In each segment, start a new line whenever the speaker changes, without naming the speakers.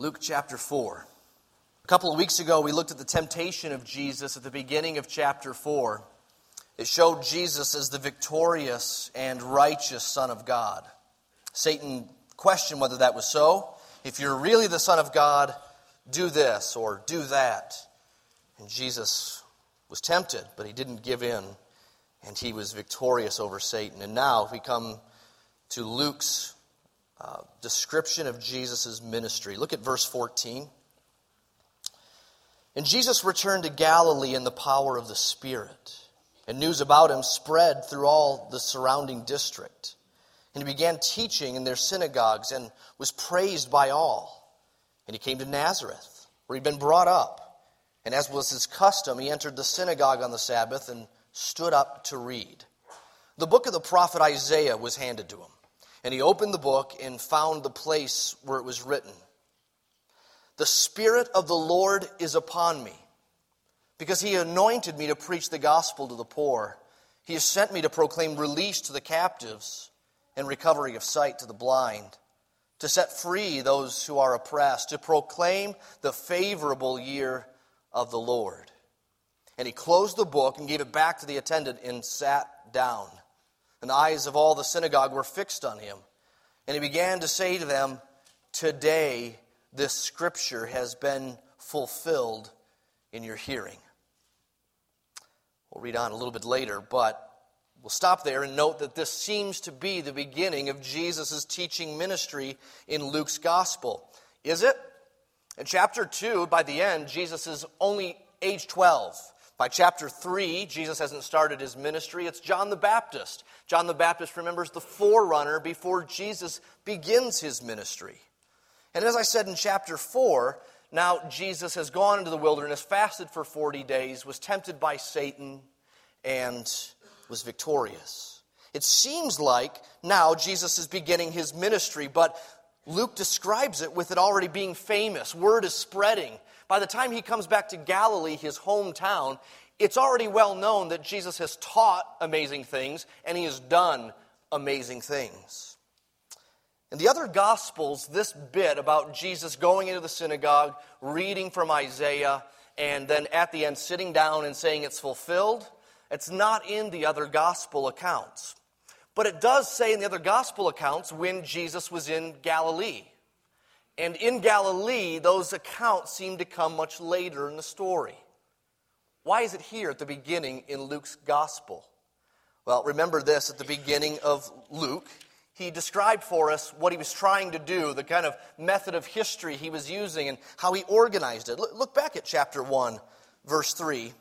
Luke chapter 4. A couple of weeks ago, we looked at the temptation of Jesus at the beginning of chapter 4. It showed Jesus as the victorious and righteous Son of God. Satan questioned whether that was so. If you're really the Son of God, do this or do that. And Jesus was tempted, but he didn't give in, and he was victorious over Satan. And now we come to Luke's description of Jesus' ministry. Look at verse 14. And Jesus returned to Galilee in the power of the Spirit, and news about him spread through all the surrounding district. And he began teaching in their synagogues and was praised by all. And he came to Nazareth, where he'd been brought up. And as was his custom, he entered the synagogue on the Sabbath and stood up to read. The book of the prophet Isaiah was handed to him. And he opened the book and found the place where it was written, "The Spirit of the Lord is upon me, because he anointed me to preach the gospel to the poor. He has sent me to proclaim release to the captives and recovery of sight to the blind, to set free those who are oppressed, to proclaim the favorable year of the Lord." And he closed the book and gave it back to the attendant and sat down. And the eyes of all the synagogue were fixed on him. And he began to say to them, "Today this scripture has been fulfilled in your hearing." We'll read on a little bit later, but we'll stop there and note that this seems to be the beginning of Jesus' teaching ministry in Luke's gospel. Is it? In chapter 2, by the end, Jesus is only age 12. By chapter 3, Jesus hasn't started his ministry. It's John the Baptist. John the Baptist remembers the forerunner before Jesus begins his ministry. And as I said in chapter 4, now Jesus has gone into the wilderness, fasted for 40 days, was tempted by Satan, and was victorious. It seems like now Jesus is beginning his ministry, but Luke describes it with it already being famous. Word is spreading. By the time he comes back to Galilee, his hometown, it's already well known that Jesus has taught amazing things and he has done amazing things. In the other Gospels, this bit about Jesus going into the synagogue, reading from Isaiah, and then at the end sitting down and saying it's fulfilled, it's not in the other Gospel accounts. But it does say in the other Gospel accounts when Jesus was in Galilee. And in Galilee, those accounts seem to come much later in the story. Why is it here at the beginning in Luke's Gospel? Well, remember this, at the beginning of Luke, he described for us what he was trying to do, the kind of method of history he was using and how he organized it. Look back at chapter 1, verse 3.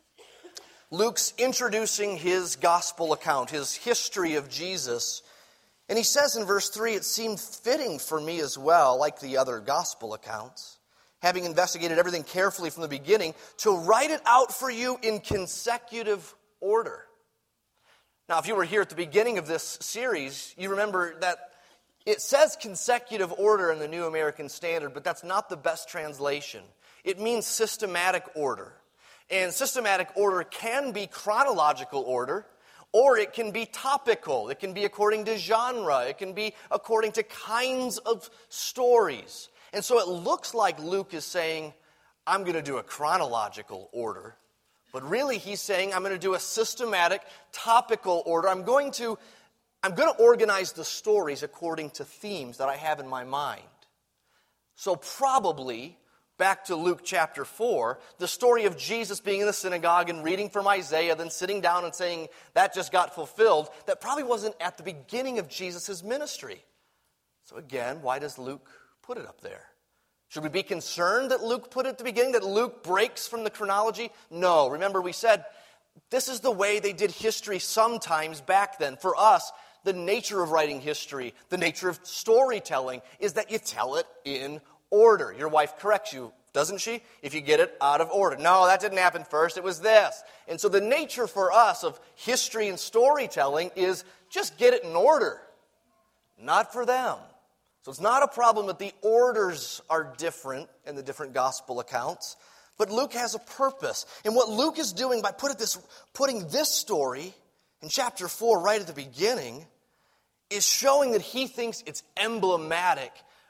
Luke's introducing his gospel account, his history of Jesus. And he says in verse 3, "It seemed fitting for me as well, like the other gospel accounts, having investigated everything carefully from the beginning, to write it out for you in consecutive order." Now, if you were here at the beginning of this series, you remember that it says consecutive order in the New American Standard, but that's not the best translation. It means systematic order. And systematic order can be chronological order, or it can be topical. It can be according to genre. It can be according to kinds of stories. And so it looks like Luke is saying, I'm going to do a chronological order. But really he's saying, I'm going to do a systematic, topical order. I'm going to organize the stories according to themes that I have in my mind. So probably, back to Luke chapter 4, the story of Jesus being in the synagogue and reading from Isaiah, then sitting down and saying, that just got fulfilled, that probably wasn't at the beginning of Jesus' ministry. So again, why does Luke put it up there? Should we be concerned that Luke put it at the beginning, that Luke breaks from the chronology? No. Remember, we said this is the way they did history sometimes back then. For us, the nature of writing history, the nature of storytelling, is that you tell it in order. Your wife corrects you, doesn't she? If you get it out of order. No, that didn't happen first. It was this. And so the nature for us of history and storytelling is just get it in order. Not for them. So it's not a problem that the orders are different in the different gospel accounts, but Luke has a purpose. And what Luke is doing by putting this story in chapter 4 right at the beginning is showing that he thinks it's emblematic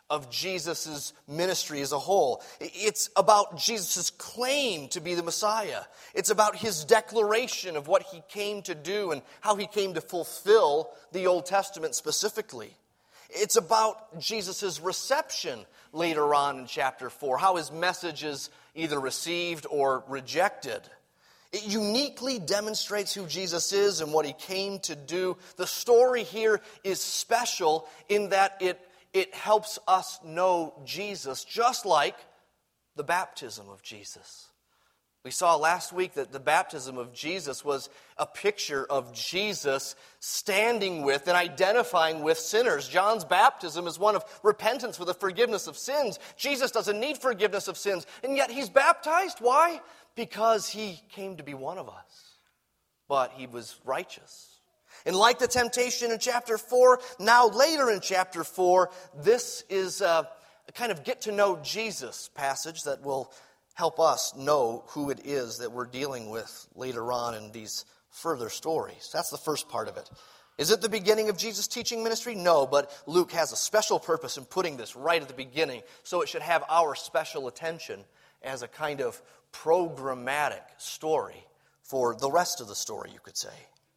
of Jesus' ministry as a whole. It's about Jesus' claim to be the Messiah. It's about his declaration of what he came to do and how he came to fulfill the Old Testament specifically. It's about Jesus' reception later on in chapter 4, how his message is either received or rejected. It uniquely demonstrates who Jesus is and what he came to do. The story here is special in that it helps us know Jesus, just like the baptism of Jesus. We saw last week that the baptism of Jesus was a picture of Jesus standing with and identifying with sinners. John's baptism is one of repentance for the forgiveness of sins. Jesus doesn't need forgiveness of sins, and yet he's baptized. Why? Because he came to be one of us, but he was righteous. And like the temptation in chapter 4, now later in chapter 4, this is a kind of get to know Jesus passage that will help us know who it is that we're dealing with later on in these further stories. That's the first part of it. Is it the beginning of Jesus' teaching ministry? No, but Luke has a special purpose in putting this right at the beginning, so it should have our special attention as a kind of programmatic story for the rest of the story, you could say.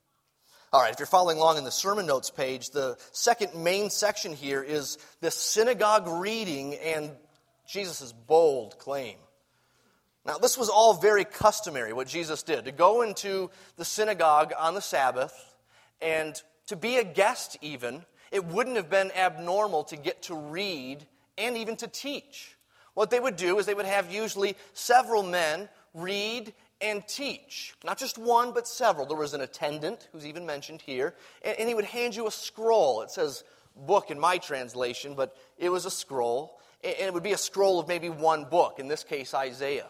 All right, if you're following along in the sermon notes page, the second main section here is the synagogue reading and Jesus' bold claim. Now, this was all very customary, what Jesus did, to go into the synagogue on the Sabbath, and to be a guest even, it wouldn't have been abnormal to get to read and even to teach. What they would do is they would have usually several men read and teach. Not just one, but several. There was an attendant, who's even mentioned here, and he would hand you a scroll. It says book in my translation, but it was a scroll, and it would be a scroll of maybe one book, in this case Isaiah.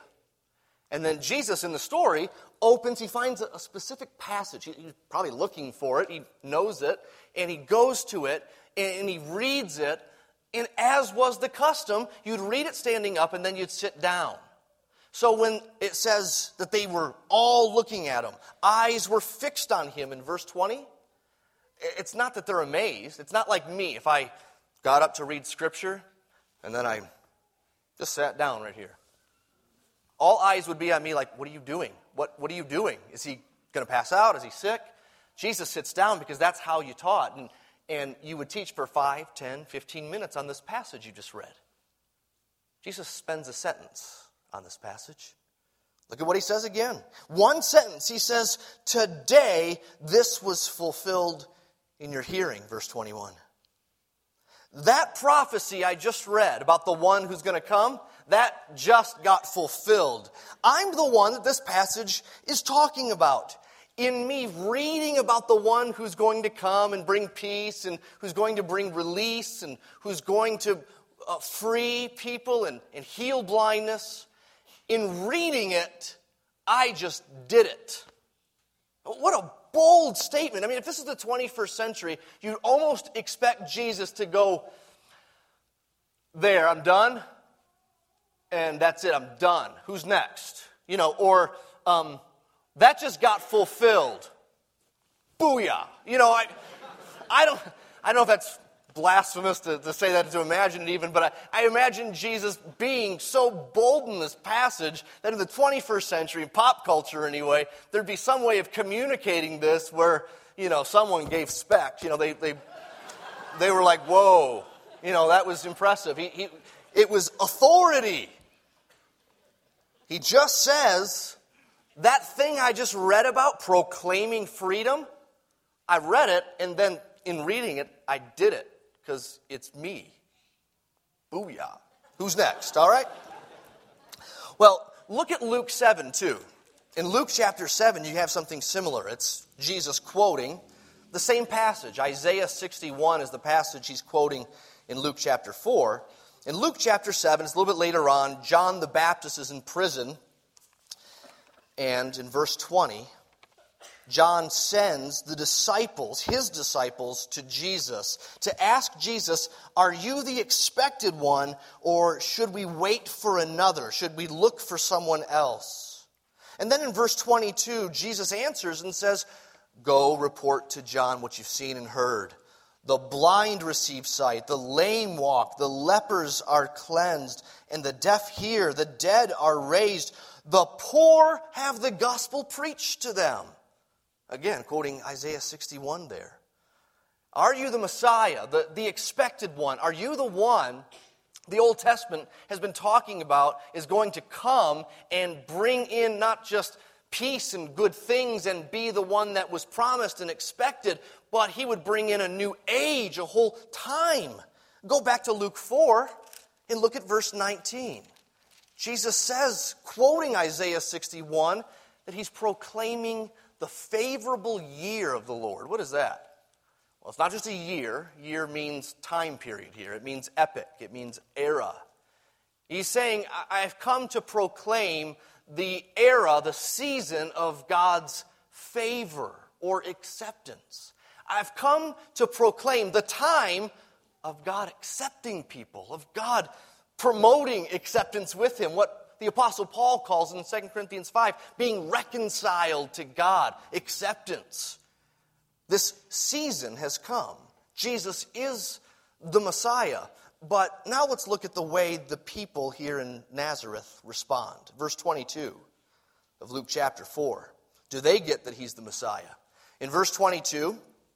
And then Jesus in the story he finds a specific passage. He's probably looking for it. He knows it. And he goes to it and he reads it. And as was the custom, you'd read it standing up and then you'd sit down. So when it says that they were all looking at him, eyes were fixed on him in verse 20, it's not that they're amazed. It's not like me if I got up to read Scripture and then I just sat down right here. All eyes would be on me like, what are you doing? What are you doing? Is he going to pass out? Is he sick? Jesus sits down because that's how you taught. And you would teach for 5, 10, 15 minutes on this passage you just read. Jesus spends a sentence on this passage. Look at what he says again. One sentence. He says, today this was fulfilled in your hearing, verse 21. That prophecy I just read about the one who's going to come, that just got fulfilled. I'm the one that this passage is talking about. In me reading about the one who's going to come and bring peace and who's going to bring release and who's going to free people and heal blindness, in reading it, I just did it. What a bold statement. I mean, if this is the 21st century, you'd almost expect Jesus to go, there, I'm done, and that's it, I'm done. Who's next? Or that just got fulfilled. Booyah. I don't know if that's blasphemous to say that, to imagine it even, but I imagine Jesus being so bold in this passage that in the 21st century, in pop culture anyway, there'd be some way of communicating this where, someone gave spec. They were like, whoa, that was impressive. It was authority. He just says, that thing I just read about, proclaiming freedom, I read it, and then in reading it, I did it, because it's me. Booyah. Who's next, all right? Well, look at Luke 7, too. In Luke chapter 7, you have something similar. It's Jesus quoting the same passage. Isaiah 61 is the passage he's quoting in Luke chapter 4. In Luke chapter 7, it's a little bit later on, John the Baptist is in prison. And in verse 20, John sends his disciples, to Jesus to ask Jesus, are you the expected one, or should we wait for another? Should we look for someone else? And then in verse 22, Jesus answers and says, go report to John what you've seen and heard. The blind receive sight, the lame walk, the lepers are cleansed, and the deaf hear, the dead are raised, the poor have the gospel preached to them. Again, quoting Isaiah 61 there. Are you the Messiah, the expected one? Are you the one the Old Testament has been talking about is going to come and bring in not just peace and good things and be the one that was promised and expected, but he would bring in a new age, a whole time. Go back to Luke 4 and look at verse 19. Jesus says, quoting Isaiah 61, that he's proclaiming the favorable year of the Lord. What is that? Well, it's not just a year. Year means time period here. It means epoch. It means era. He's saying, I've come to proclaim the era, the season of God's favor or acceptance. I've come to proclaim the time of God accepting people, of God promoting acceptance with Him. What the Apostle Paul calls in 2 Corinthians 5, being reconciled to God, acceptance. This season has come. Jesus is the Messiah. But now let's look at the way the people here in Nazareth respond. Verse 22 of Luke chapter 4. Do they get that he's the Messiah? In verse 22,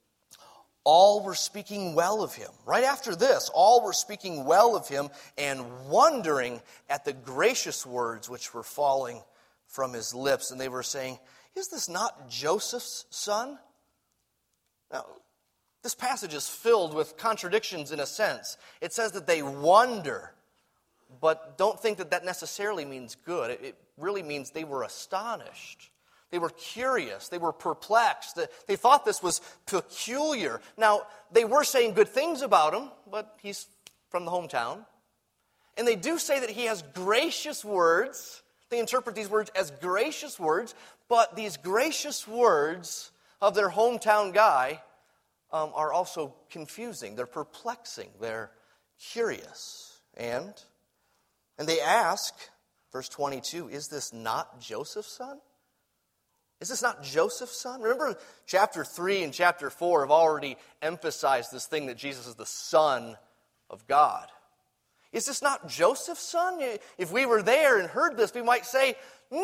all were speaking well of him. Right after this, all were speaking well of him and wondering at the gracious words which were falling from his lips. And they were saying, is this not Joseph's son? Now, this passage is filled with contradictions in a sense. It says that they wonder, but don't think that that necessarily means good. It really means they were astonished. They were curious. They were perplexed. They thought this was peculiar. Now, they were saying good things about him, but he's from the hometown. And they do say that he has gracious words. They interpret these words as gracious words, but these gracious words of their hometown guy are also confusing. They're perplexing. They're curious. And they ask, verse 22, is this not Joseph's son? Is this not Joseph's son? Remember, chapter 3 and chapter 4 have already emphasized this thing that Jesus is the Son of God. Is this not Joseph's son? If we were there and heard this, we might say,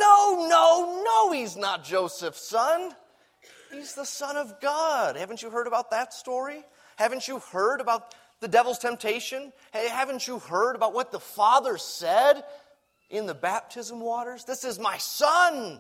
no, he's not Joseph's son. He's the Son of God. Haven't you heard about that story? Haven't you heard about the devil's temptation? Hey, haven't you heard about what the Father said in the baptism waters? This is my son.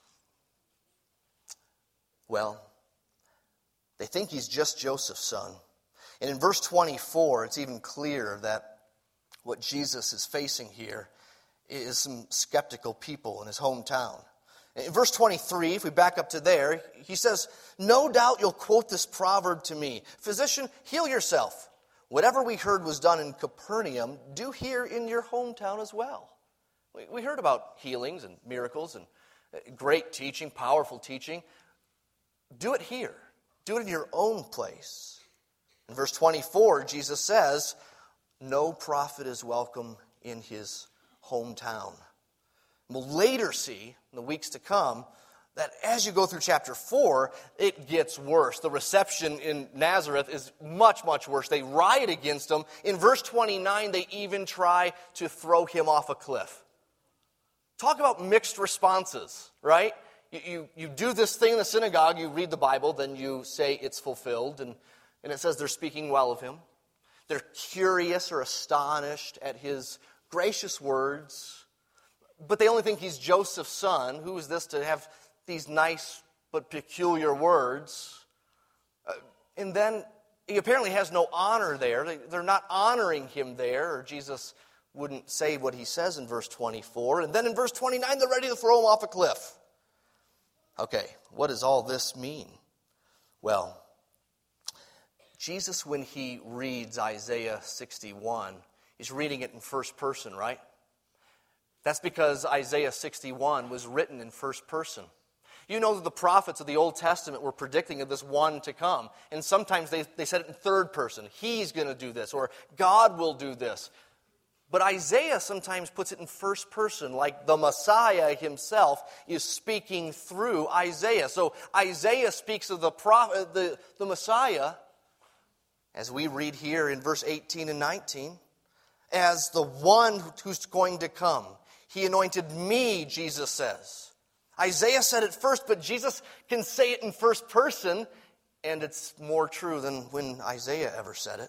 Well, they think he's just Joseph's son. And in verse 24, it's even clearer that what Jesus is facing here is some skeptical people in his hometown. In verse 23, if we back up to there, he says, no doubt you'll quote this proverb to me. Physician, heal yourself. Whatever we heard was done in Capernaum, do here in your hometown as well. We heard about healings and miracles and great teaching, powerful teaching. Do it here. Do it in your own place. In verse 24, Jesus says, no prophet is welcome in his hometown. We'll later see, in the weeks to come, that as you go through chapter 4, it gets worse. The reception in Nazareth is much, much worse. They riot against him. In verse 29, they even try to throw him off a cliff. Talk about mixed responses, right? You do this thing in the synagogue, you read the Bible, then you say it's fulfilled, and it says they're speaking well of him. They're curious or astonished at his gracious words. But they only think he's Joseph's son. Who is this to have these nice but peculiar words? And then he apparently has no honor there. They're not honoring him there, or Jesus wouldn't say what he says in verse 24. And then in verse 29, they're ready to throw him off a cliff. Okay, what does all this mean? Well, Jesus, when he reads Isaiah 61, he's reading it in first person, right? That's because Isaiah 61 was written in first person. You know that the prophets of the Old Testament were predicting of this one to come. And sometimes they said it in third person. He's going to do this, or God will do this. But Isaiah sometimes puts it in first person, like the Messiah himself is speaking through Isaiah. So Isaiah speaks of the Messiah as we read here in verse 18 and 19, as the one who's going to come. He anointed me, Jesus says. Isaiah said it first, but Jesus can say it in first person, and it's more true than when Isaiah ever said it.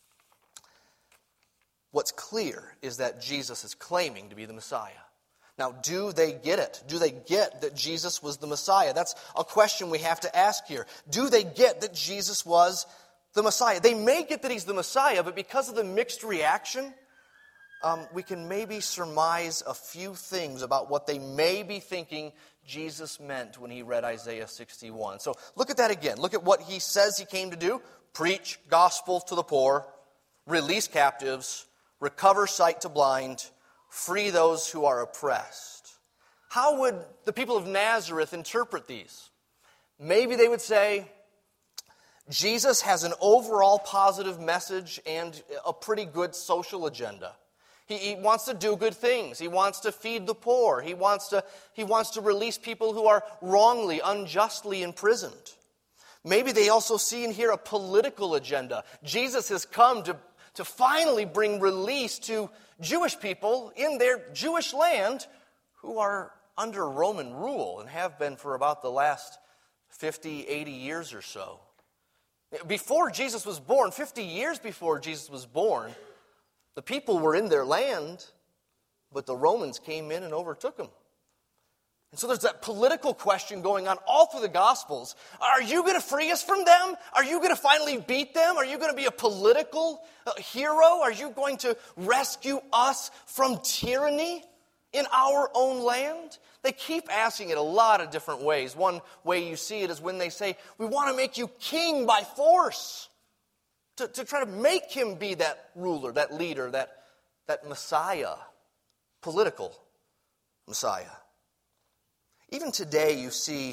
What's clear is that Jesus is claiming to be the Messiah. Now, do they get it? Do they get that Jesus was the Messiah? That's a question we have to ask here. Do they get that Jesus was the Messiah? They may get that he's the Messiah, but because of the mixed reaction, we can maybe surmise a few things about what they may be thinking Jesus meant when he read Isaiah 61. So look at that again. Look at what he says he came to do. Preach gospel to the poor, release captives, recover sight to blind, free those who are oppressed. How would the people of Nazareth interpret these? Maybe they would say, Jesus has an overall positive message and a pretty good social agenda. He wants to do good things. He wants to feed the poor. He wants to release people who are wrongly, unjustly imprisoned. Maybe they also see in here a political agenda. Jesus has come to finally bring release to Jewish people in their Jewish land who are under Roman rule and have been for about the last 50, 80 years or so. Before Jesus was born, 50 years before Jesus was born, the people were in their land, but the Romans came in and overtook them. And so there's that political question going on all through the Gospels. Are you going to free us from them? Are you going to finally beat them? Are you going to be a political hero? Are you going to rescue us from tyranny in our own land? They keep asking it a lot of different ways. One way you see it is when they say, we want to make you king by force. To try to make him be that ruler, that leader, that Messiah, political Messiah. Even today you see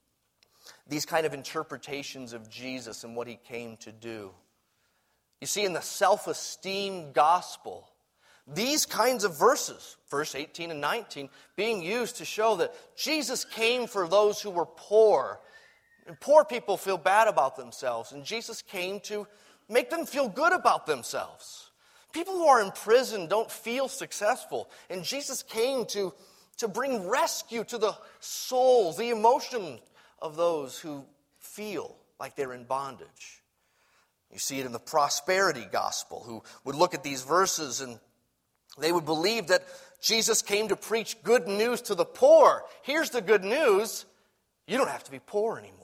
these kind of interpretations of Jesus and what he came to do. You see in the self-esteem gospel, these kinds of verses, verse 18 and 19, being used to show that Jesus came for those who were poor. And poor people feel bad about themselves, and Jesus came to make them feel good about themselves. People who are in prison don't feel successful. And Jesus came to bring rescue to the souls, the emotion of those who feel like they're in bondage. You see it in the prosperity gospel, who would look at these verses and they would believe that Jesus came to preach good news to the poor. Here's the good news. You don't have to be poor anymore.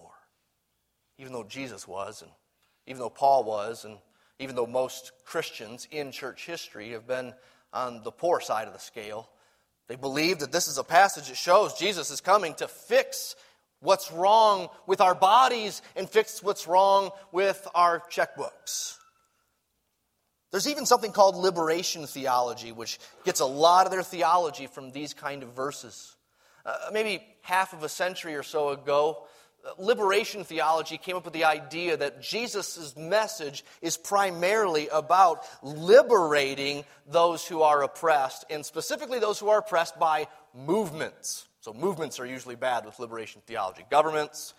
Even though Jesus was, and even though Paul was, and even though most Christians in church history have been on the poor side of the scale, they believe that this is a passage that shows Jesus is coming to fix what's wrong with our bodies and fix what's wrong with our checkbooks. There's even something called liberation theology, which gets a lot of their theology from these kind of verses. Maybe half of a century or so ago, liberation theology came up with the idea that Jesus' message is primarily about liberating those who are oppressed, and specifically those who are oppressed by movements. So movements are usually bad with liberation theology. Governments,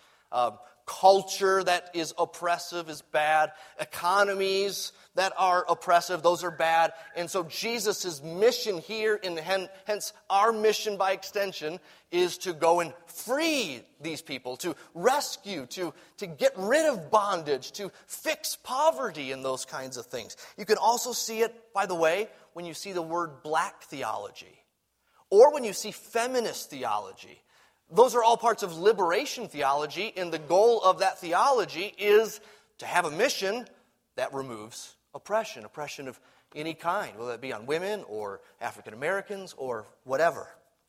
culture that is oppressive is bad. Economies that are oppressive, those are bad. And so Jesus' mission here, and hence our mission by extension, is to go and free these people, to rescue, to get rid of bondage, to fix poverty and those kinds of things. You can also see it, by the way, when you see the word black theology, or when you see feminist theology. Those are all parts of liberation theology, and the goal of that theology is to have a mission that removes oppression of any kind, whether it be on women or African Americans or whatever.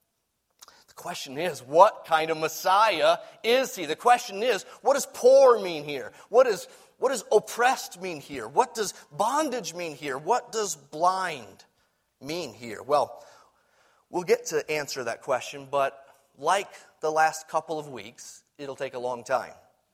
The question is, what kind of Messiah is he? The question is, what does poor mean here? What does oppressed mean here? What does bondage mean here? What does blind mean here? Well, we'll get to answer that question, but like the last couple of weeks, it'll take a long time.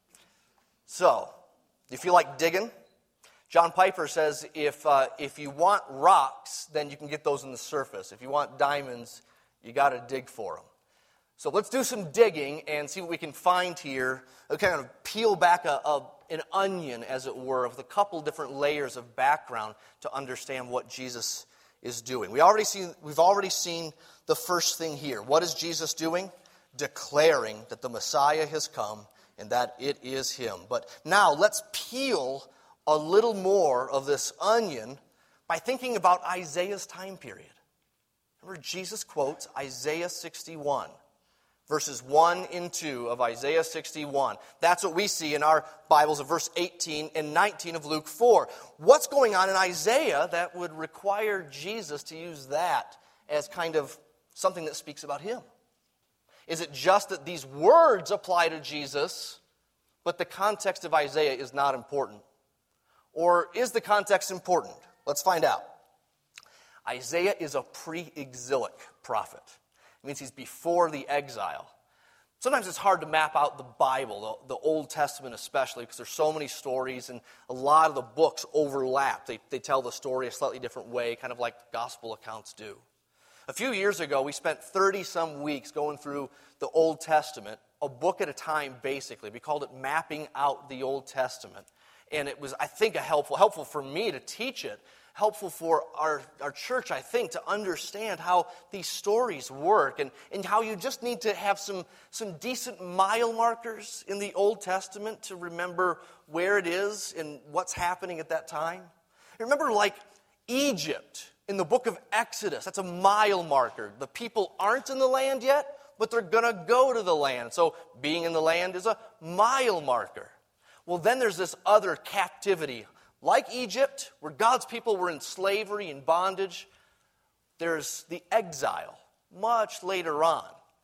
So, do you feel like digging? John Piper says if you want rocks, then you can get those in the surface. If you want diamonds, you got to dig for them. So let's do some digging and see what we can find here. I'll kind of peel back an onion, as it were, with a couple different layers of background to understand what Jesus is doing. We've already seen the first thing here. What is Jesus doing? Declaring that the Messiah has come and that it is him. But now let's peel a little more of this onion by thinking about Isaiah's time period. Remember, Jesus quotes Isaiah 61. Verses 1 and 2 of Isaiah 61. That's what we see in our Bibles of verse 18 and 19 of Luke 4. What's going on in Isaiah that would require Jesus to use that as kind of something that speaks about him? Is it just that these words apply to Jesus, but the context of Isaiah is not important? Or is the context important? Let's find out. Isaiah is a pre-exilic prophet. It means he's before the exile. Sometimes it's hard to map out the Bible, the Old Testament especially, because there's so many stories and a lot of the books overlap. They tell the story a slightly different way, kind of like gospel accounts do. A few years ago, we spent 30-some weeks going through the Old Testament, a book at a time basically. We called it Mapping Out the Old Testament. And it was, I think, helpful for me to teach it, helpful for our church, I think, to understand how these stories work and how you just need to have some decent mile markers in the Old Testament to remember where it is and what's happening at that time. Remember, like Egypt in the book of Exodus, that's a mile marker. The people aren't in the land yet, but they're going to go to the land. So being in the land is a mile marker. Well, then there's this other captivity. Like Egypt, where God's people were in slavery and bondage, there's the exile, much later on.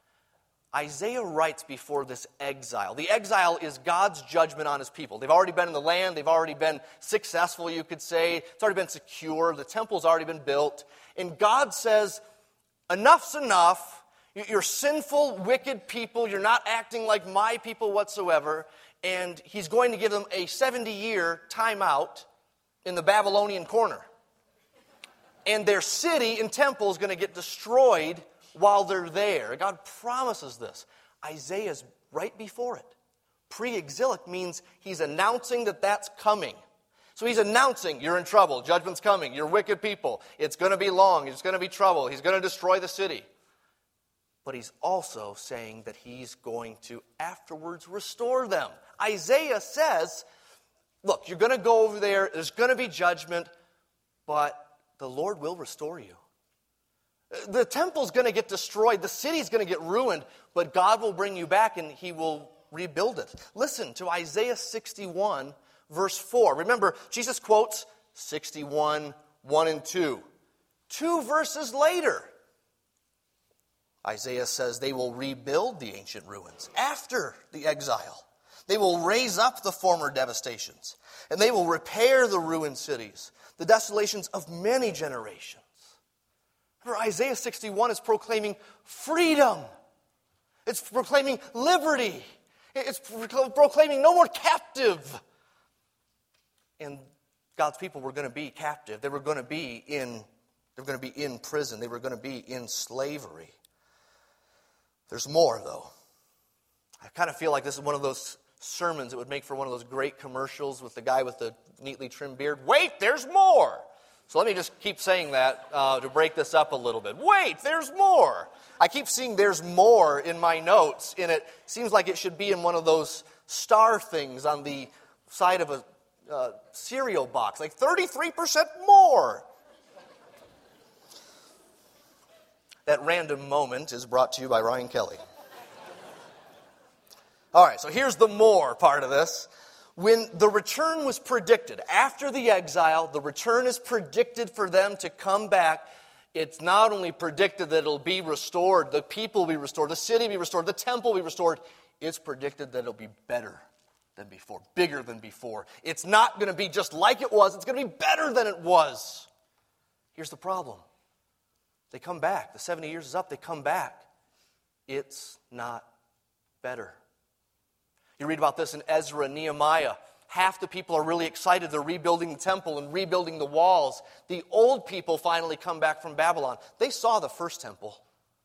Isaiah writes before this exile. The exile is God's judgment on his people. They've already been in the land. They've already been successful, you could say. It's already been secure. The temple's already been built. And God says, enough's enough. You're sinful, wicked people. You're not acting like my people whatsoever. And he's going to give them a 70-year timeout in the Babylonian corner. And their city and temple is going to get destroyed while they're there. God promises this. Isaiah's right before it. Pre-exilic means he's announcing that that's coming. So he's announcing, you're in trouble, judgment's coming, you're wicked people, it's going to be long, it's going to be trouble, he's going to destroy the city. But he's also saying that he's going to afterwards restore them. Isaiah says, look, you're going to go over there, there's going to be judgment, but the Lord will restore you. The temple's going to get destroyed, the city's going to get ruined, but God will bring you back and he will rebuild it. Listen to Isaiah 61, verse 4. Remember, Jesus quotes 61, 1 and 2. 2 verses later, Isaiah says they will rebuild the ancient ruins after the exile. They will raise up the former devastations, and they will repair the ruined cities, the desolations of many generations. Remember, Isaiah 61 is proclaiming freedom. It's proclaiming liberty. It's proclaiming no more captive. And God's people were going to be captive. They were going to be in prison. They were going to be in slavery. There's more, though. I kind of feel like this is one of those sermons that would make for one of those great commercials with the guy with the neatly trimmed beard. Wait, there's more. So let me just keep saying that to break this up a little bit. Wait, there's more. I keep seeing there's more in my notes, and it seems like it should be in one of those star things on the side of a cereal box, like 33% more. That random moment is brought to you by Ryan Kelly. All right, so here's the more part of this. When the return was predicted, after the exile, the return is predicted for them to come back. It's not only predicted that it'll be restored, the people will be restored, the city will be restored, the temple will be restored. It's predicted that it'll be better than before, bigger than before. It's not going to be just like it was. It's going to be better than it was. Here's the problem. They come back. The 70 years is up. They come back. It's not better. You read about this in Ezra and Nehemiah. Half the people are really excited. They're rebuilding the temple and rebuilding the walls. The old people finally come back from Babylon. They saw the first temple.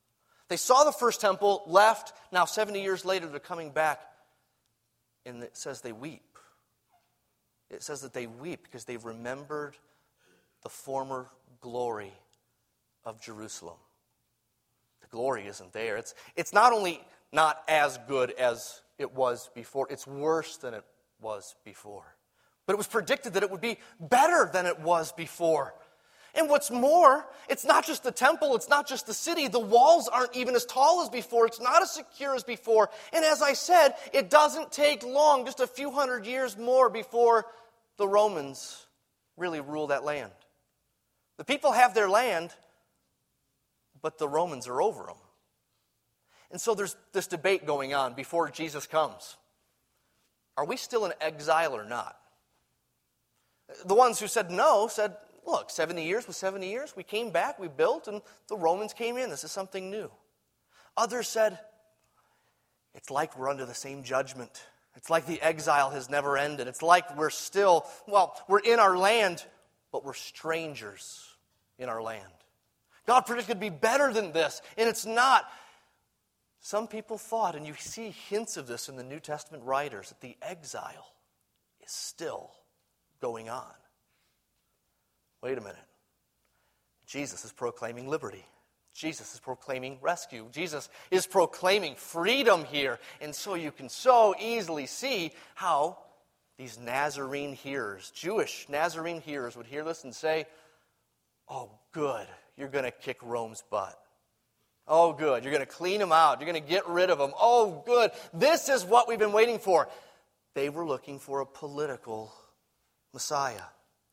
They saw the first temple, left. Now 70 years later, they're coming back. And it says they weep. It says that they weep because they've remembered the former glory of Jerusalem. The glory isn't there. It's not only not as good as it was before, it's worse than it was before. But it was predicted that it would be better than it was before. And what's more, it's not just the temple, it's not just the city. The walls aren't even as tall as before. It's not as secure as before. And as I said, it doesn't take long, just a few hundred years more before the Romans really rule that land. The people have their land, but the Romans are over them. And so there's this debate going on before Jesus comes. Are we still in exile or not? The ones who said no said, look, 70 years was 70 years. We came back, we built, and the Romans came in. This is something new. Others said, it's like we're under the same judgment. It's like the exile has never ended. It's like we're still, we're in our land, but we're strangers in our land. God predicted it to be better than this, and it's not. Some people thought, and you see hints of this in the New Testament writers, that the exile is still going on. Wait a minute. Jesus is proclaiming liberty. Jesus is proclaiming rescue. Jesus is proclaiming freedom here. And so you can so easily see how these Nazarene hearers, Jewish Nazarene hearers, would hear this and say, oh, good, you're going to kick Rome's butt. Oh, good, you're going to clean them out. You're going to get rid of them. Oh, good, this is what we've been waiting for. They were looking for a political Messiah.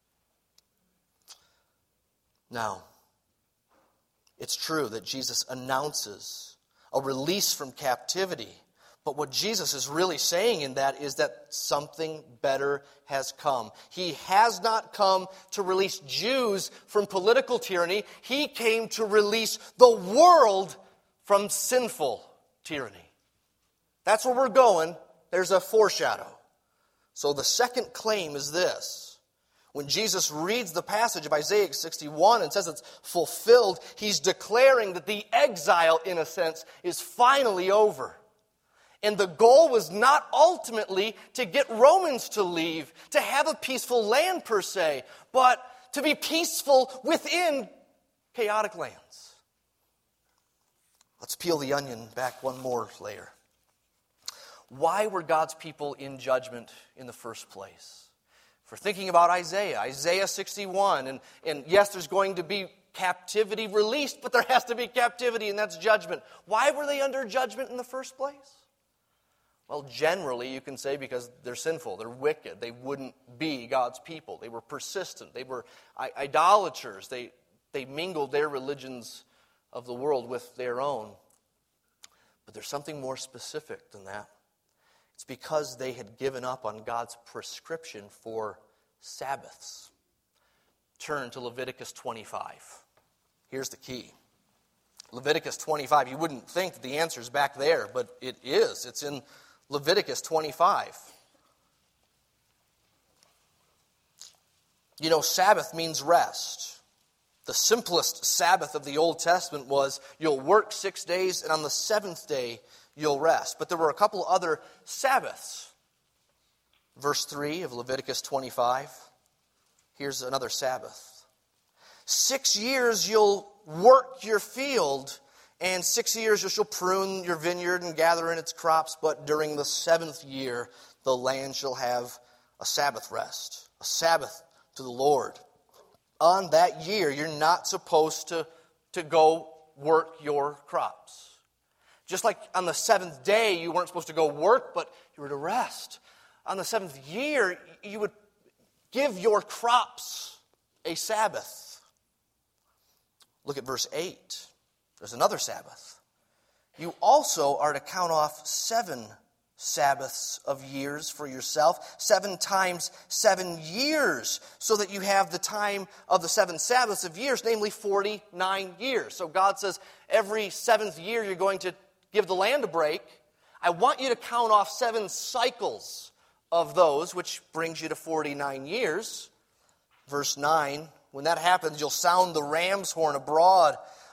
Now, it's true that Jesus announces a release from captivity. But what Jesus is really saying in that is that something better has come. He has not come to release Jews from political tyranny. He came to release the world from sinful tyranny. That's where we're going. There's a foreshadow. So the second claim is this. When Jesus reads the passage of Isaiah 61 and says it's fulfilled, he's declaring that the exile, in a sense, is finally over. And the goal was not ultimately to get Romans to leave, to have a peaceful land per se, but to be peaceful within chaotic lands. Let's peel the onion back one more layer. Why were God's people in judgment in the first place? For thinking about Isaiah 61, and yes, there's going to be captivity released, but there has to be captivity, and that's judgment. Why were they under judgment in the first place? Well, generally, you can say because they're sinful, they're wicked, they wouldn't be God's people. They were persistent, they were idolaters, they mingled their religions of the world with their own. But there's something more specific than that. It's because they had given up on God's prescription for Sabbaths. Turn to Leviticus 25. Here's the key. Leviticus 25, you wouldn't think that the answer's back there, but it is. It's in Leviticus 25. You know, Sabbath means rest. The simplest Sabbath of the Old Testament was you'll work 6 days, and on the seventh day you'll rest. But there were a couple other Sabbaths. Verse 3 of Leviticus 25. Here's another Sabbath. 6 years you'll work your field, and 6 years you shall prune your vineyard and gather in its crops, but during the seventh year the land shall have a Sabbath rest, a Sabbath to the Lord. On that year, you're not supposed to go work your crops. Just like on the seventh day, you weren't supposed to go work, but you were to rest. On the seventh year, you would give your crops a Sabbath. Look at verse 8. There's another Sabbath. You also are to count off 7 Sabbaths of years for yourself, 7 times 7 years, so that you have the time of the 7 Sabbaths of years, namely 49 years. So God says every 7th year you're going to give the land a break. I want you to count off 7 cycles of those, which brings you to 49 years. Verse 9, when that happens, you'll sound the ram's horn abroad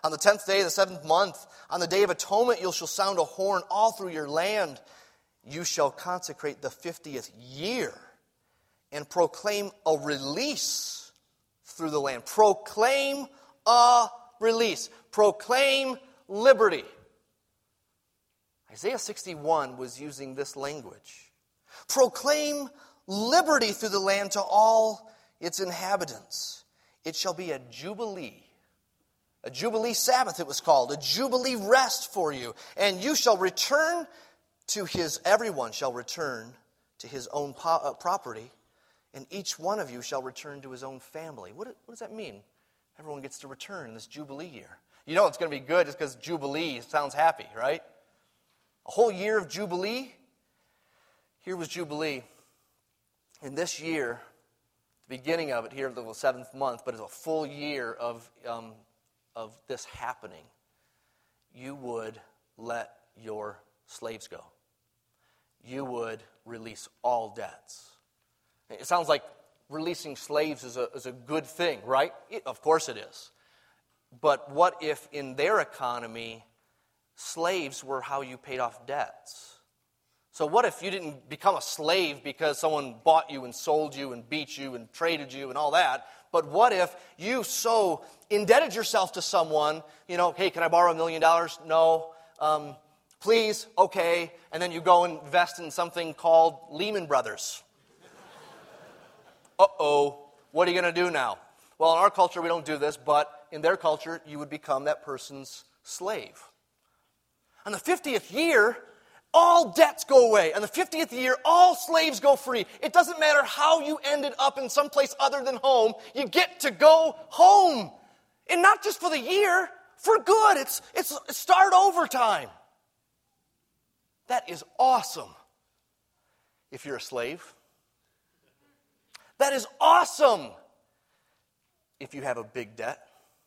On the 10th day of the 7th month, on the day of atonement, you shall sound a horn all through your land. You shall consecrate the 50th year and proclaim a release through the land. Proclaim a release. Proclaim liberty. Isaiah 61 was using this language. Proclaim liberty through the land to all its inhabitants. It shall be a jubilee. A jubilee Sabbath it was called. A jubilee rest for you. And you shall return to everyone shall return to his own property. And each one of you shall return to his own family. What does that mean? Everyone gets to return in this jubilee year. You know it's going to be good just because jubilee sounds happy, right? A whole year of jubilee. Here was jubilee. In this year, the beginning of it here, the 7th month, but it's a full year of this happening. You would let your slaves go. You would release all debts. It sounds like releasing slaves is a good thing, right? Of course it is. But what if in their economy, slaves were how you paid off debts? So what if you didn't become a slave because someone bought you and sold you and beat you and traded you and all that? But what if you so indebted yourself to someone, hey, can I borrow $1 million? No. Please, okay. And then you go and invest in something called Lehman Brothers. Uh-oh, what are you going to do now? Well, in our culture, we don't do this, but in their culture, you would become that person's slave. On the 50th year, all debts go away. On the 50th year, all slaves go free. It doesn't matter how you ended up in some place other than home. You get to go home. And not just for the year, for good. It's start over time. That is awesome. If you're a slave. That is awesome. If you have a big debt.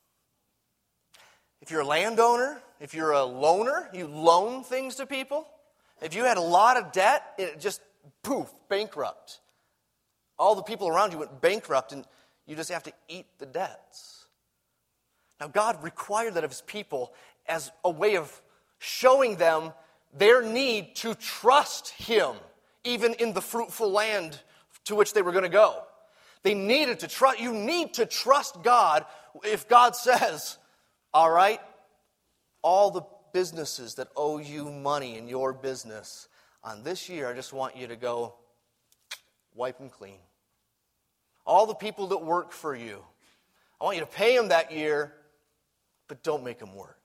If you're a landowner, if you're a loaner, you loan things to people. If you had a lot of debt, it just, poof, bankrupt. All the people around you went bankrupt, and you just have to eat the debts. Now, God required that of His people as a way of showing them their need to trust Him, even in the fruitful land to which they were going to go. They needed to trust. You need to trust God if God says, all right, all the businesses that owe you money in your business, on this year, I just want you to go wipe them clean. All the people that work for you, I want you to pay them that year, but don't make them work.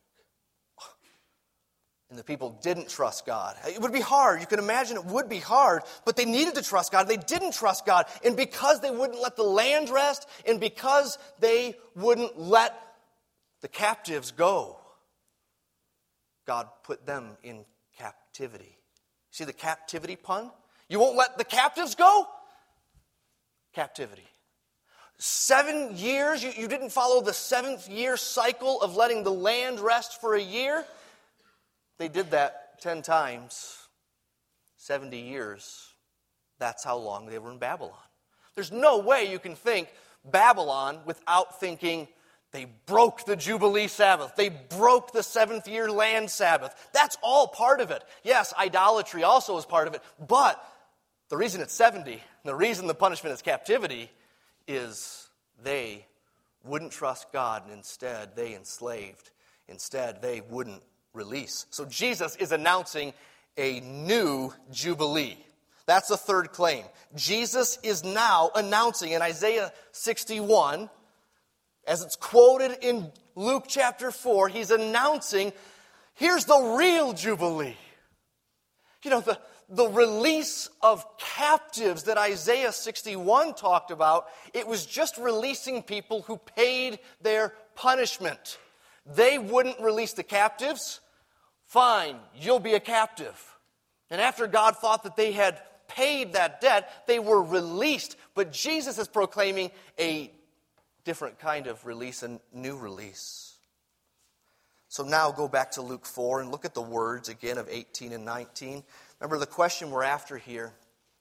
And the people didn't trust God. It would be hard. You can imagine it would be hard, but they needed to trust God. They didn't trust God. And because they wouldn't let the land rest, and because they wouldn't let the captives go, God put them in captivity. See the captivity pun? You won't let the captives go? Captivity. 7 years, you didn't follow the 7th year cycle of letting the land rest for a year? They did that 10 times, 70 years. That's how long they were in Babylon. There's no way you can think Babylon without thinking they broke the Jubilee Sabbath. They broke the 7th year land Sabbath. That's all part of it. Yes, idolatry also is part of it. But the reason it's 70, the reason the punishment is captivity, is they wouldn't trust God, and instead they enslaved. Instead, they wouldn't release. So Jesus is announcing a new Jubilee. That's the third claim. Jesus is now announcing in Isaiah 61, as it's quoted in Luke chapter 4, he's announcing, here's the real Jubilee. The release of captives that Isaiah 61 talked about, it was just releasing people who paid their punishment. They wouldn't release the captives. Fine, you'll be a captive. And after God thought that they had paid that debt, they were released. But Jesus is proclaiming a different kind of release, a new release. So now go back to Luke 4 and look at the words again of 18 and 19. Remember, the question we're after here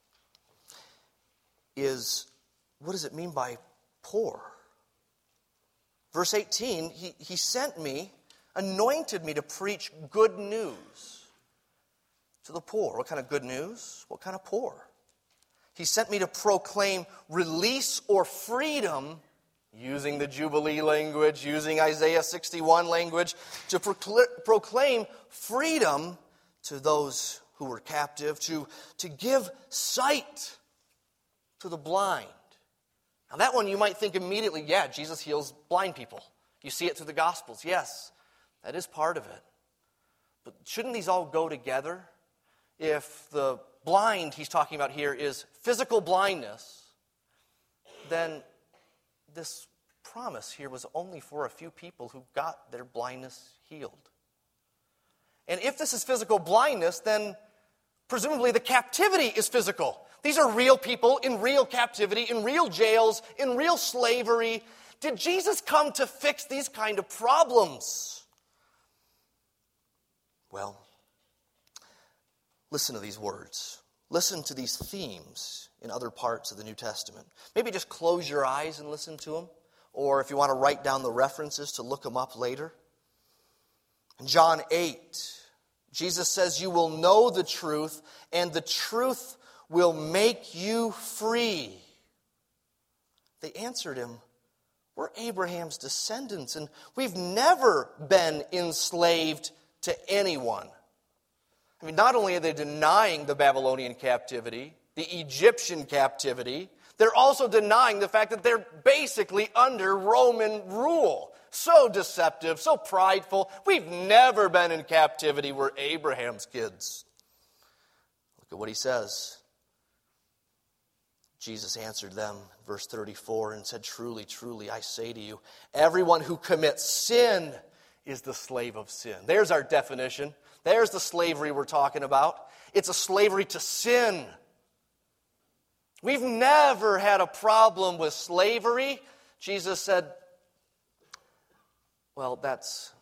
is, what does it mean by poor? Verse 18, he sent me anointed me to preach good news to the poor. What kind of good news? What kind of poor? He sent me to proclaim release or freedom, using the Jubilee language, using Isaiah 61 language, to proclaim freedom to those who were captive, to give sight to the blind. Now that one you might think immediately, yeah, Jesus heals blind people. You see it through the Gospels. Yes, that is part of it. But shouldn't these all go together? If the blind he's talking about here is physical blindness, then this promise here was only for a few people who got their blindness healed. And if this is physical blindness, then presumably the captivity is physical. These are real people in real captivity, in real jails, in real slavery. Did Jesus come to fix these kind of problems? Well, listen to these words. Listen to these themes in other parts of the New Testament. Maybe just close your eyes and listen to them. Or if you want to write down the references to look them up later. In John 8, Jesus says, "You will know the truth, and the truth will make you free." They answered him, "We're Abraham's descendants, and we've never been enslaved to anyone." I mean, not only are they denying the Babylonian captivity, the Egyptian captivity, they're also denying the fact that they're basically under Roman rule. So deceptive, so prideful. We've never been in captivity. We're Abraham's kids. Look at what he says. Jesus answered them, verse 34, and said, "Truly, truly, I say to you, everyone who commits sin is the slave of sin." There's our definition. There's the slavery we're talking about. It's a slavery to sin. We've never had a problem with slavery. Jesus said, well, that's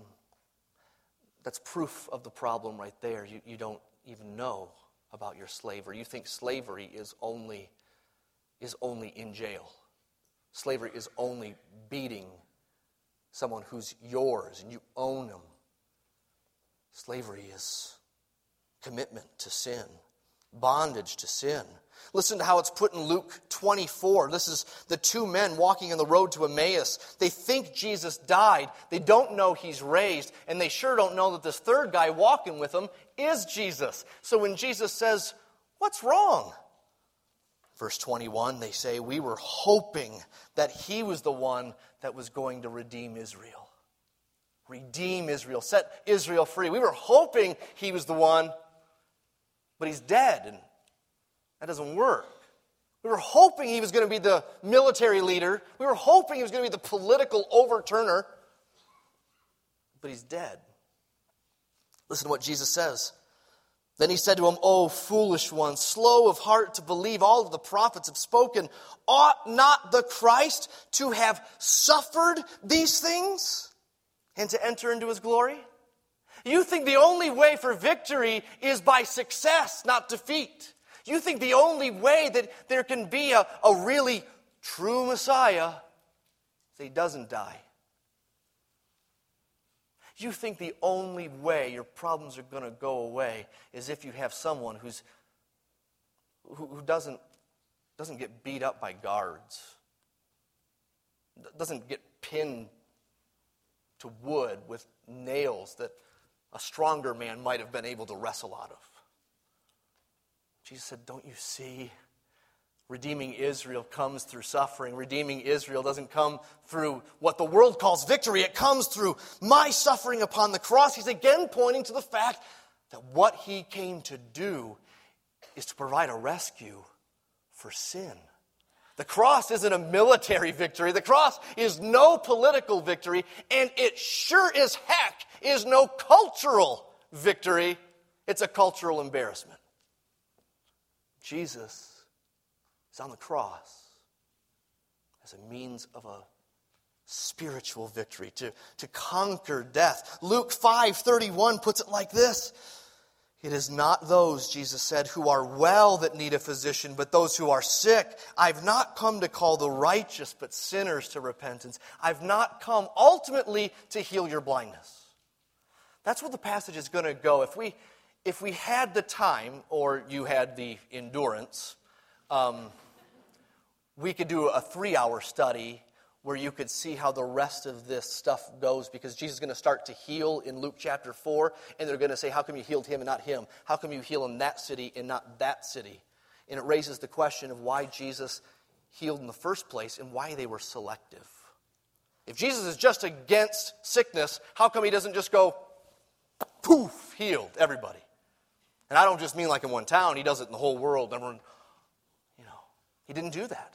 proof of the problem right there. You don't even know about your slavery. You think slavery is only in jail. Slavery is only beating someone who's yours and you own them. Slavery is commitment to sin, bondage to sin. Listen to how it's put in Luke 24. This is the two men walking on the road to Emmaus. They think Jesus died. They don't know he's raised. And they sure don't know that this third guy walking with them is Jesus. So when Jesus says, "What's wrong?" Verse 21, they say, "We were hoping that he was the one that was going to redeem Israel." Redeem Israel, set Israel free. We were hoping he was the one, but he's dead, and that doesn't work. We were hoping he was going to be the military leader. We were hoping he was going to be the political overturner, but he's dead. Listen to what Jesus says. Then he said to him, "O foolish one, slow of heart to believe all that the prophets have spoken, ought not the Christ to have suffered these things and to enter into his glory?" You think the only way for victory is by success, not defeat. You think the only way that there can be a really true Messiah is that he doesn't die. You think the only way your problems are going to go away is if you have someone who doesn't get beat up by guards, doesn't get pinned to wood with nails that a stronger man might have been able to wrestle out of. Jesus said, "Don't you see? Redeeming Israel comes through suffering. Redeeming Israel doesn't come through what the world calls victory. It comes through my suffering upon the cross." He's again pointing to the fact that what he came to do is to provide a rescue for sin. The cross isn't a military victory. The cross is no political victory. And it sure as heck is no cultural victory. It's a cultural embarrassment. Jesus is on the cross as a means of a spiritual victory, to conquer death. Luke 5:31 puts it like this. "It is not those," Jesus said, "who are well that need a physician, but those who are sick. I've not come to call the righteous, but sinners to repentance." I've not come ultimately to heal your blindness. That's where the passage is going to go. If we had the time, or you had the endurance, we could do a 3-hour study where you could see how the rest of this stuff goes, because Jesus is going to start to heal in Luke chapter 4, and they're going to say, how come you healed him and not him? How come you heal in that city and not that city? And it raises the question of why Jesus healed in the first place and why they were selective. If Jesus is just against sickness, how come he doesn't just go, poof, healed everybody? And I don't just mean like in one town. He does it in the whole world. Everyone, he didn't do that.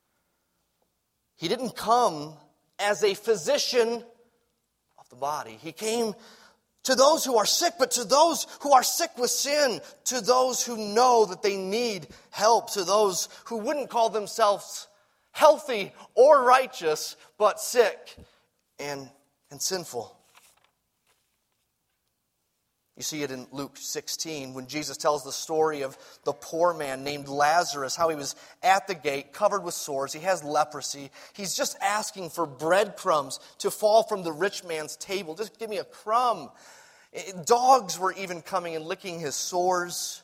He didn't come as a physician of the body. He came to those who are sick, but to those who are sick with sin, to those who know that they need help, to those who wouldn't call themselves healthy or righteous, but sick and sinful. You see it in Luke 16 when Jesus tells the story of the poor man named Lazarus, how he was at the gate covered with sores. He has leprosy. He's just asking for breadcrumbs to fall from the rich man's table. Just give me a crumb. Dogs were even coming and licking his sores.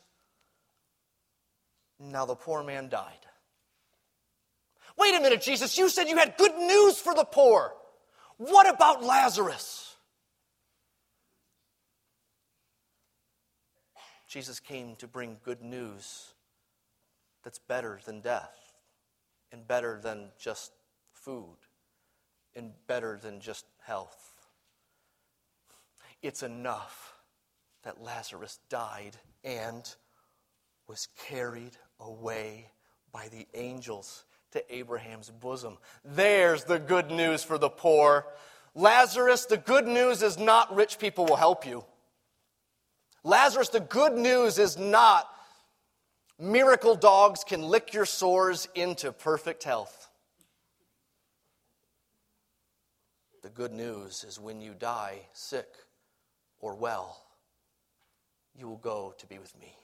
Now the poor man died. Wait a minute, Jesus, you said you had good news for the poor. What about Lazarus? Jesus came to bring good news that's better than death, and better than just food, and better than just health. It's enough that Lazarus died and was carried away by the angels to Abraham's bosom. There's the good news for the poor. Lazarus, the good news is not rich people will help you. Lazarus, the good news is not miracle dogs can lick your sores into perfect health. The good news is when you die sick or well, you will go to be with me.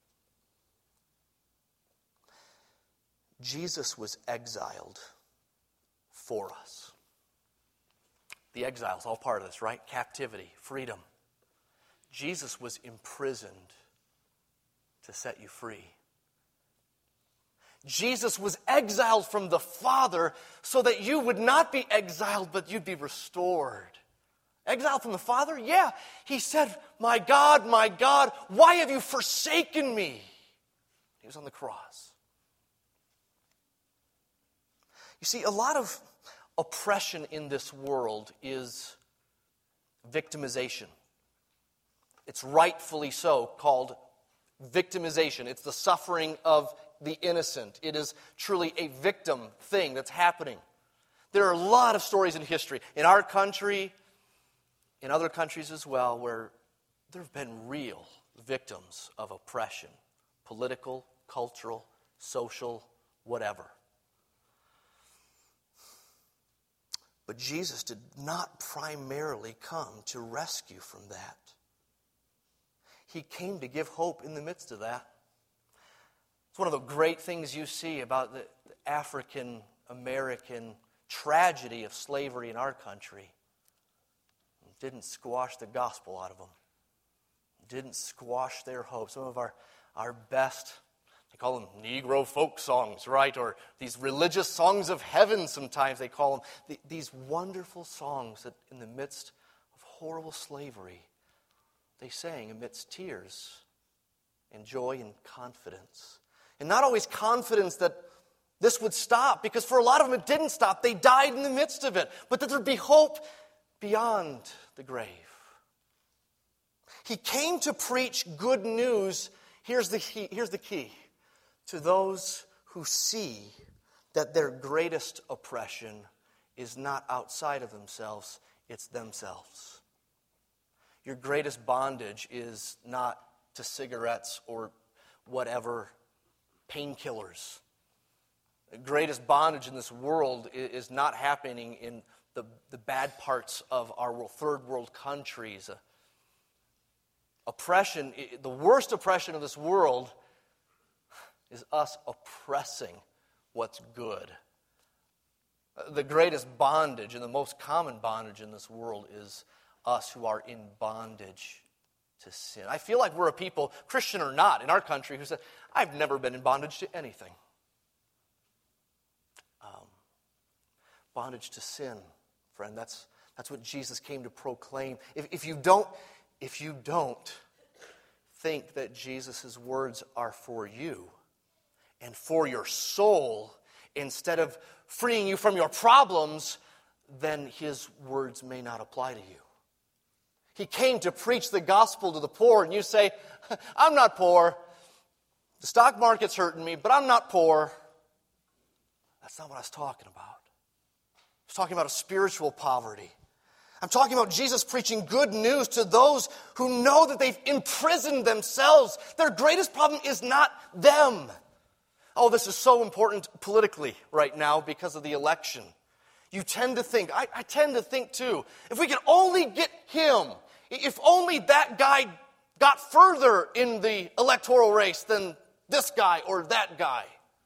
Jesus was exiled for us. The exile is all part of this, right? Captivity, freedom. Jesus was imprisoned to set you free. Jesus was exiled from the Father so that you would not be exiled, but you'd be restored. Exiled from the Father? Yeah. He said, my God, why have you forsaken me? He was on the cross. You see, a lot of oppression in this world is victimization. It's rightfully so called victimization. It's the suffering of the innocent. It is truly a victim thing that's happening. There are a lot of stories in history, in our country, in other countries as well, where there have been real victims of oppression. Political, cultural, social, whatever. But Jesus did not primarily come to rescue from that. He came to give hope in the midst of that. It's one of the great things you see about the African-American tragedy of slavery in our country. It didn't squash the gospel out of them. It didn't squash their hope. Some of our best, they call them Negro folk songs, right? Or these religious songs of heaven sometimes they call them. These wonderful songs that in the midst of horrible slavery, they sang amidst tears and joy and confidence. And not always confidence that this would stop, because for a lot of them it didn't stop. They died in the midst of it. But that there'd be hope beyond the grave. He came to preach good news. Here's the key. To those who see that their greatest oppression is not outside of themselves, it's themselves. Your greatest bondage is not to cigarettes or whatever painkillers. The greatest bondage in this world is not happening in the bad parts of our world, third world countries. Oppression, the worst oppression of this world is us oppressing what's good. The greatest bondage and the most common bondage in this world is us who are in bondage to sin. I feel like we're a people, Christian or not, in our country who said, I've never been in bondage to anything. Bondage to sin, friend, that's what Jesus came to proclaim. If you don't think that Jesus' words are for you and for your soul instead of freeing you from your problems, then his words may not apply to you. He came to preach the gospel to the poor, and you say, I'm not poor. The stock market's hurting me, but I'm not poor. That's not what I was talking about. I was talking about a spiritual poverty. I'm talking about Jesus preaching good news to those who know that they've imprisoned themselves. Their greatest problem is not them. Oh, this is so important politically right now because of the election. You tend to think, I tend to think too, if we could only get him, if only that guy got further in the electoral race than this guy or that guy.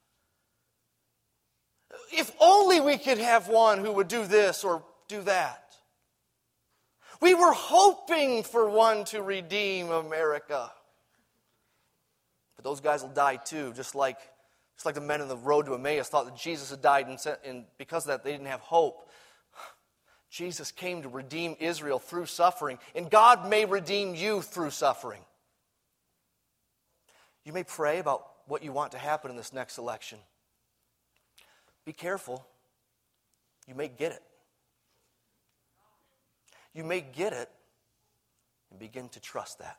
If only we could have one who would do this or do that. We were hoping for one to redeem America. But those guys will die too, just like the men on the road to Emmaus thought that Jesus had died, and because of that they didn't have hope. Jesus came to redeem Israel through suffering, and God may redeem you through suffering. You may pray about what you want to happen in this next election. Be careful. You may get it. You may get it and begin to trust that.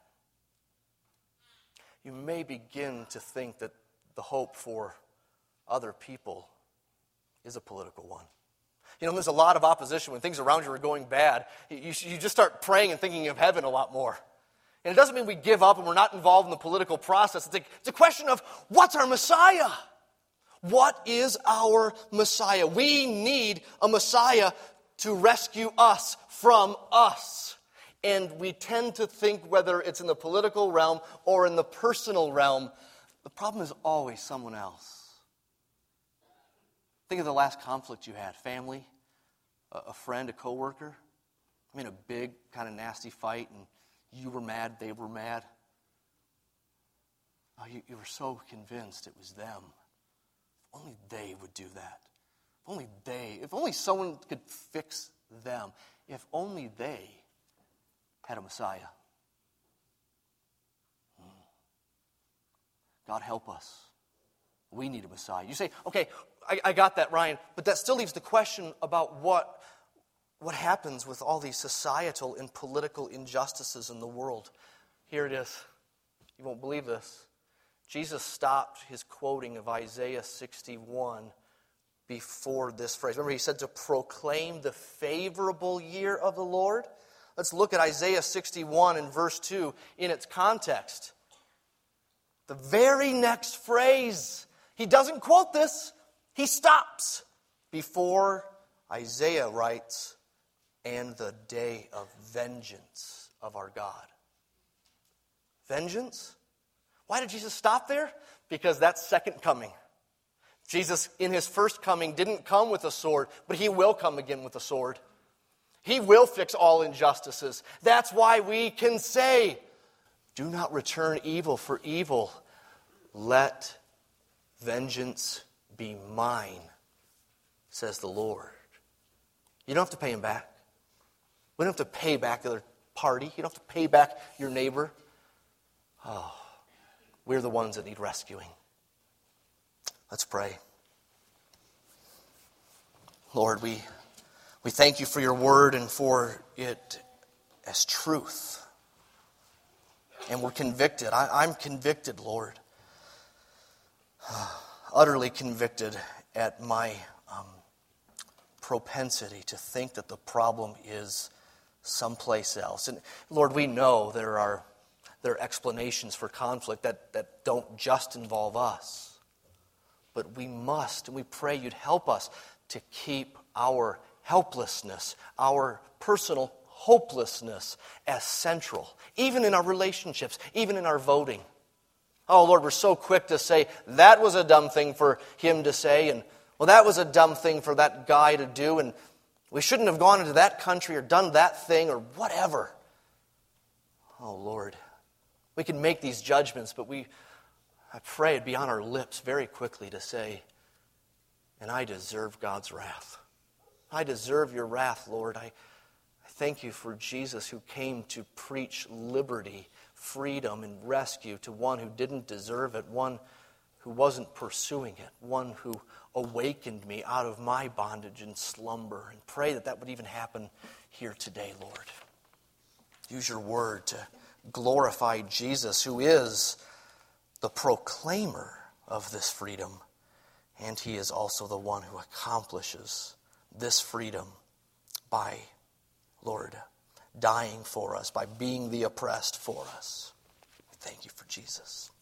You may begin to think that the hope for other people is a political one. You know, there's a lot of opposition when things around you are going bad. You just start praying and thinking of heaven a lot more. And it doesn't mean we give up and we're not involved in the political process. It's a question of, what's our Messiah? What is our Messiah? We need a Messiah to rescue us from us. And we tend to think, whether it's in the political realm or in the personal realm, the problem is always someone else. Think of the last conflict you had. Family, a friend, a coworker. I mean, a big, kind of nasty fight, and you were mad, they were mad. Oh, you were so convinced it was them. If only they would do that. If only someone could fix them. If only they had a Messiah. God help us. We need a Messiah. You say, okay, I got that, Ryan, but that still leaves the question about what happens with all these societal and political injustices in the world. Here it is. You won't believe this. Jesus stopped his quoting of Isaiah 61 before this phrase. Remember, he said to proclaim the favorable year of the Lord. Let's look at Isaiah 61 and verse 2 in its context. The very next phrase, he doesn't quote this. He stops before Isaiah writes, and the day of vengeance of our God. Vengeance? Why did Jesus stop there? Because that's second coming. Jesus, in his first coming, didn't come with a sword, but he will come again with a sword. He will fix all injustices. That's why we can say, do not return evil for evil. Let vengeance be mine, says the Lord. You don't have to pay him back. We don't have to pay back the other party. You don't have to pay back your neighbor. Oh, we're the ones that need rescuing. Let's pray. Lord, we thank you for your word and for it as truth. And we're convicted. I'm convicted, Lord. Utterly convicted at my propensity to think that the problem is someplace else. And Lord, we know there are explanations for conflict that don't just involve us. But we must, and we pray you'd help us to keep our helplessness, our personal hopelessness as central, even in our relationships, even in our voting. Oh, Lord, we're so quick to say, that was a dumb thing for him to say, and, well, that was a dumb thing for that guy to do, and, We shouldn't have gone into that country or done that thing or whatever. Oh, Lord, we can make these judgments, but I pray it'd be on our lips very quickly to say, and I deserve God's wrath. I deserve your wrath, Lord. I thank you for Jesus who came to preach liberty, freedom, and rescue to one who didn't deserve it, one who wasn't pursuing it, one who awakened me out of my bondage and slumber. And pray that that would even happen here today, Lord. Use your word to glorify Jesus, who is the proclaimer of this freedom. And he is also the one who accomplishes this freedom by, Lord, dying for us, by being the oppressed for us. Thank you for Jesus.